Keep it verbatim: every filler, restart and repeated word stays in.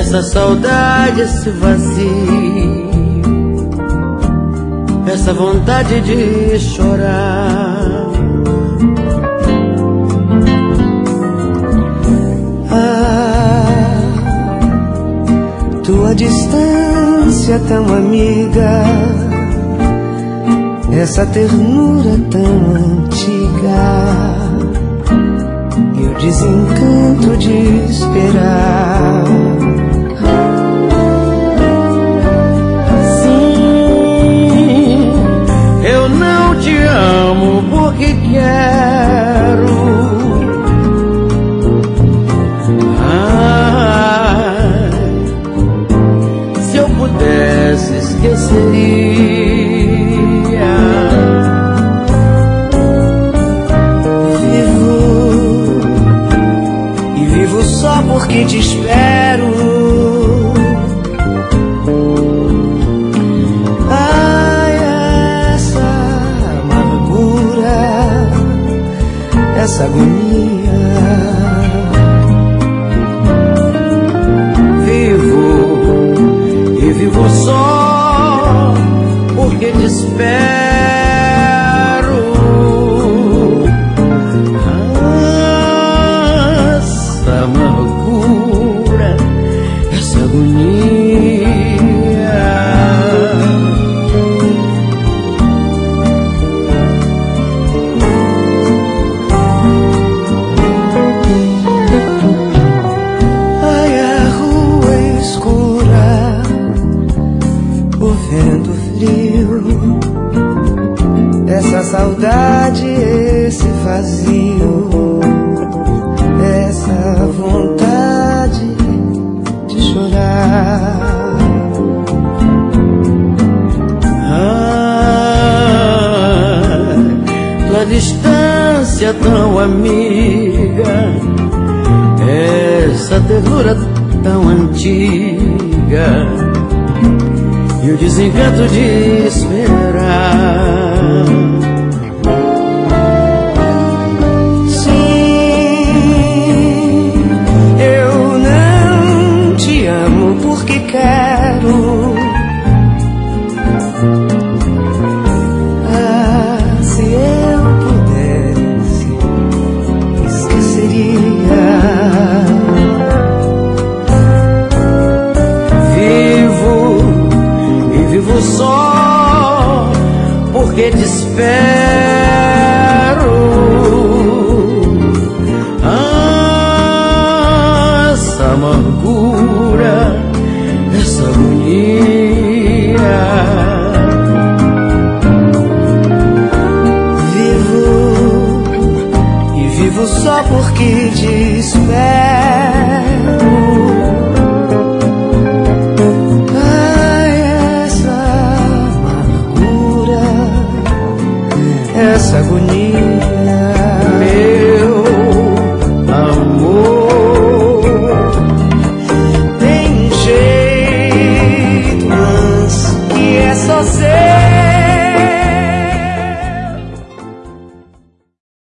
essa saudade, esse vazio, essa vontade de chorar. Ah, tua distância tão amiga, essa ternura tão antiga, e o desencanto de esperar. Sim, eu não te amo porque quero. Ah, se eu pudesse esqueceria. Só porque te espero. Ai, essa amargura, essa agonia. Vivo e vivo só porque te espero. Amargura, essa agonia. Ai, a rua escura, o vento frio, essa saudade, esse vazio, essa vontade de chorar. Ah, tua distância tão amiga, essa ternura tão antiga, e o desencanto de esperar. Porque quero. Ah, se eu pudesse, esqueceria. Vivo e vivo só porque te espero. Ah, essa amargura, essa agonia. Vivo e vivo só porque te espero. Ai, essa amargura, essa agonia. Meu amor, tem jeito, mas que é só ser.